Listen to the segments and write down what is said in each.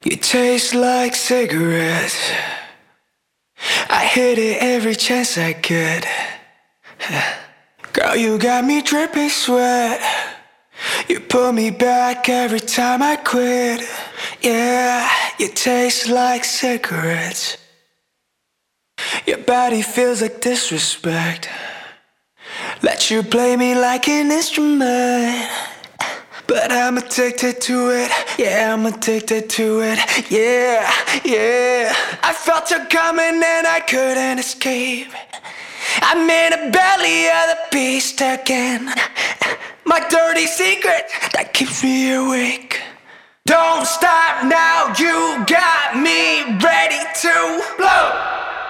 You taste like cigarettes. I hit it every chance I get. Girl, you got me dripping sweat. You pull me back every time I quit. Yeah, you taste like cigarettes. Your body feels like disrespect. Let you play me like an instrument. But I'm addicted to it. Yeah, I'm addicted to it. Yeah, yeah. I felt it coming and I couldn't escape. I'm in the belly of the beast again. My dirty secret that keeps me awake. Don't stop now, you got me ready to blow.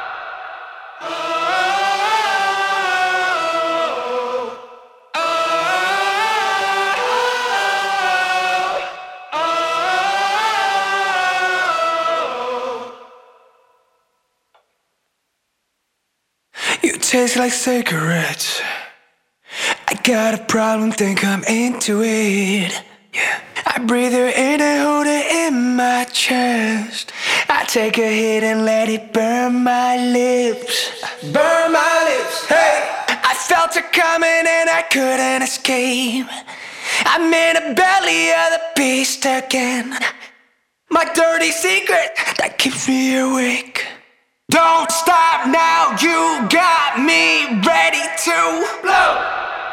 You taste like cigarettes. I got a problem, think I'm into it. Yeah. I breathe her in and hold it in my chest. I take a hit and let it burn my lips. Burn my lips, hey! I felt it coming and I couldn't escape. I'm in the belly of the beast again. My dirty secret that keeps me awake. Don't stop now, you got me ready to blow.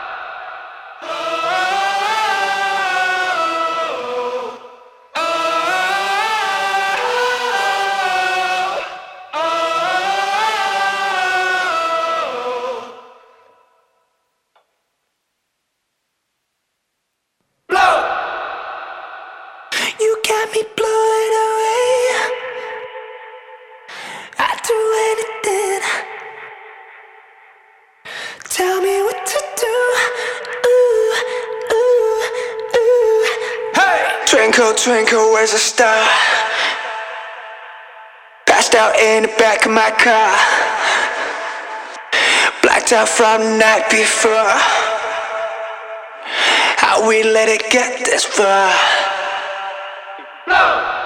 You got me blowing away. I'd do anything. Tell me what to do. Ooh, ooh, ooh. Hey! Twinkle, twinkle, where's the star? Passed out in the back of my car. Blacked out from the night before. How we let it get this far? No!